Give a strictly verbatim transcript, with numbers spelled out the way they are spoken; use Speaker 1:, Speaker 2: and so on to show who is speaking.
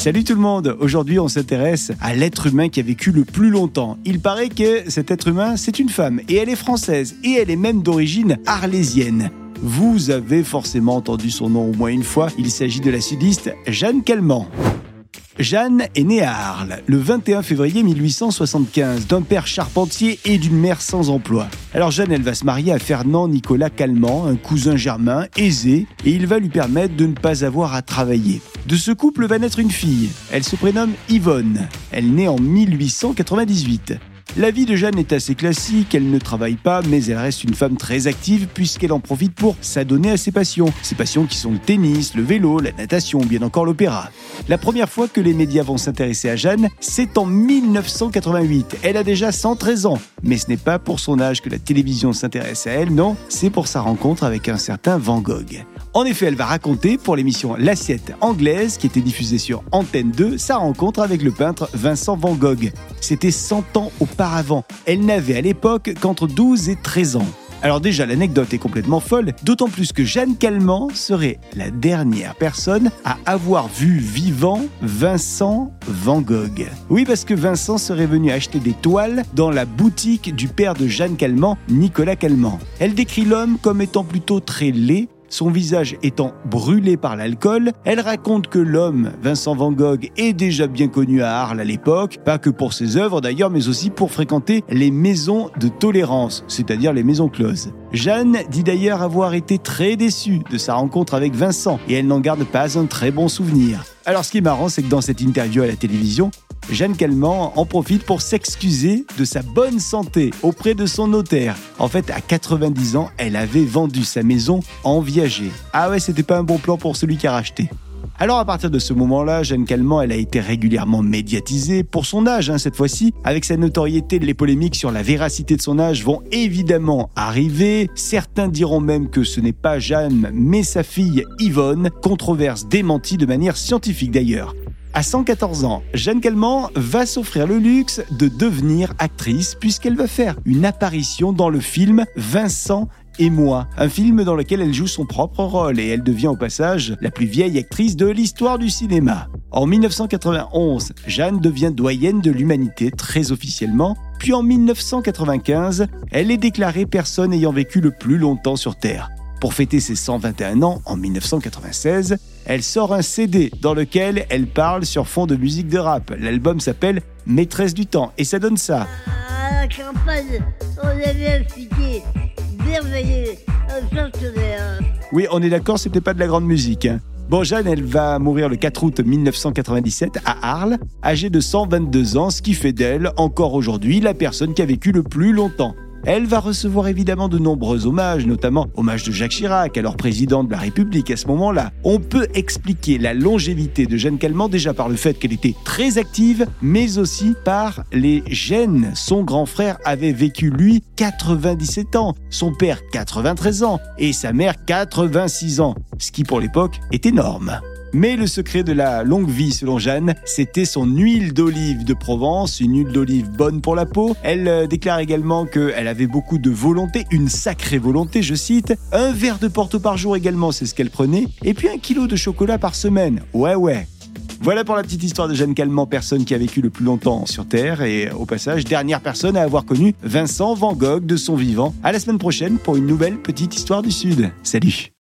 Speaker 1: Salut tout le monde, aujourd'hui on s'intéresse à l'être humain qui a vécu le plus longtemps. Il paraît que cet être humain c'est une femme et elle est française et elle est même d'origine arlésienne. Vous avez forcément entendu son nom au moins une fois, il s'agit de la sudiste Jeanne Calment. Jeanne est née à Arles le vingt et un février mille huit cent soixante-quinze d'un père charpentier et d'une mère sans emploi. Alors Jeanne, elle va se marier à Fernand Nicolas Calment, un cousin germain aisé, et il va lui permettre de ne pas avoir à travailler. De ce couple va naître une fille. Elle se prénomme Yvonne. Elle naît en mille huit cent quatre-vingt-dix-huit. La vie de Jeanne est assez classique, elle ne travaille pas, mais elle reste une femme très active puisqu'elle en profite pour s'adonner à ses passions. Ses passions qui sont le tennis, le vélo, la natation ou bien encore l'opéra. La première fois que les médias vont s'intéresser à Jeanne, c'est en mille neuf cent quatre-vingt-huit. Elle a déjà cent treize ans. Mais ce n'est pas pour son âge que la télévision s'intéresse à elle, non, c'est pour sa rencontre avec un certain Van Gogh. En effet, elle va raconter pour l'émission L'Assiette anglaise, qui était diffusée sur Antenne deux, sa rencontre avec le peintre Vincent Van Gogh. C'était cent ans auparavant. Elle n'avait à l'époque qu'entre douze et treize ans. Alors déjà, l'anecdote est complètement folle, d'autant plus que Jeanne Calment serait la dernière personne à avoir vu vivant Vincent Van Gogh. Oui, parce que Vincent serait venu acheter des toiles dans la boutique du père de Jeanne Calment, Nicolas Calment. Elle décrit l'homme comme étant plutôt très laid, son visage étant brûlé par l'alcool. Elle raconte que l'homme, Vincent Van Gogh, est déjà bien connu à Arles à l'époque, pas que pour ses œuvres d'ailleurs, mais aussi pour fréquenter les maisons de tolérance, c'est-à-dire les maisons closes. Jeanne dit d'ailleurs avoir été très déçue de sa rencontre avec Vincent, et elle n'en garde pas un très bon souvenir. Alors ce qui est marrant, c'est que dans cette interview à la télévision, Jeanne Calment en profite pour s'excuser de sa bonne santé auprès de son notaire. En fait, à quatre-vingt-dix ans, elle avait vendu sa maison en viager. Ah ouais, c'était pas un bon plan pour celui qui a racheté. Alors à partir de ce moment-là, Jeanne Calment, elle a été régulièrement médiatisée pour son âge, hein, cette fois-ci. Avec sa notoriété, les polémiques sur la véracité de son âge vont évidemment arriver. Certains diront même que ce n'est pas Jeanne, mais sa fille Yvonne, controverse démentie de manière scientifique d'ailleurs. À cent quatorze ans, Jeanne Calment va s'offrir le luxe de devenir actrice puisqu'elle va faire une apparition dans le film Vincent et moi, un film dans lequel elle joue son propre rôle et elle devient au passage la plus vieille actrice de l'histoire du cinéma. En mille neuf cent quatre-vingt-onze, Jeanne devient doyenne de l'humanité très officiellement, puis en mille neuf cent quatre-vingt-quinze, elle est déclarée personne ayant vécu le plus longtemps sur Terre. Pour fêter ses cent vingt et un ans, en mille neuf cent quatre-vingt-seize, elle sort un C D dans lequel elle parle sur fond de musique de rap. L'album s'appelle « Maîtresse du temps » et ça donne ça.
Speaker 2: À la campagne, on avait un figuier merveilleux, un centenaire.
Speaker 1: Oui, on est d'accord, c'était pas de la grande musique. Hein. Bon, Jeanne, elle va mourir le quatre août mille neuf cent quatre-vingt-dix-sept à Arles, âgée de cent vingt-deux ans, ce qui fait d'elle, encore aujourd'hui, la personne qui a vécu le plus longtemps. Elle va recevoir évidemment de nombreux hommages, notamment hommage de Jacques Chirac, alors président de la République à ce moment-là. On peut expliquer la longévité de Jeanne Calment déjà par le fait qu'elle était très active, mais aussi par les gènes. Son grand frère avait vécu, lui, quatre-vingt-dix-sept ans, son père quatre-vingt-treize ans et sa mère quatre-vingt-six ans, ce qui pour l'époque est énorme. Mais le secret de la longue vie, selon Jeanne, c'était son huile d'olive de Provence, une huile d'olive bonne pour la peau. Elle euh, déclare également qu'elle avait beaucoup de volonté, une sacrée volonté, je cite. Un verre de Porto par jour également, c'est ce qu'elle prenait. Et puis un kilo de chocolat par semaine. Ouais, ouais. Voilà pour la petite histoire de Jeanne Calment, personne qui a vécu le plus longtemps sur Terre. Et au passage, dernière personne à avoir connu Vincent Van Gogh de son vivant. À la semaine prochaine pour une nouvelle petite histoire du Sud. Salut!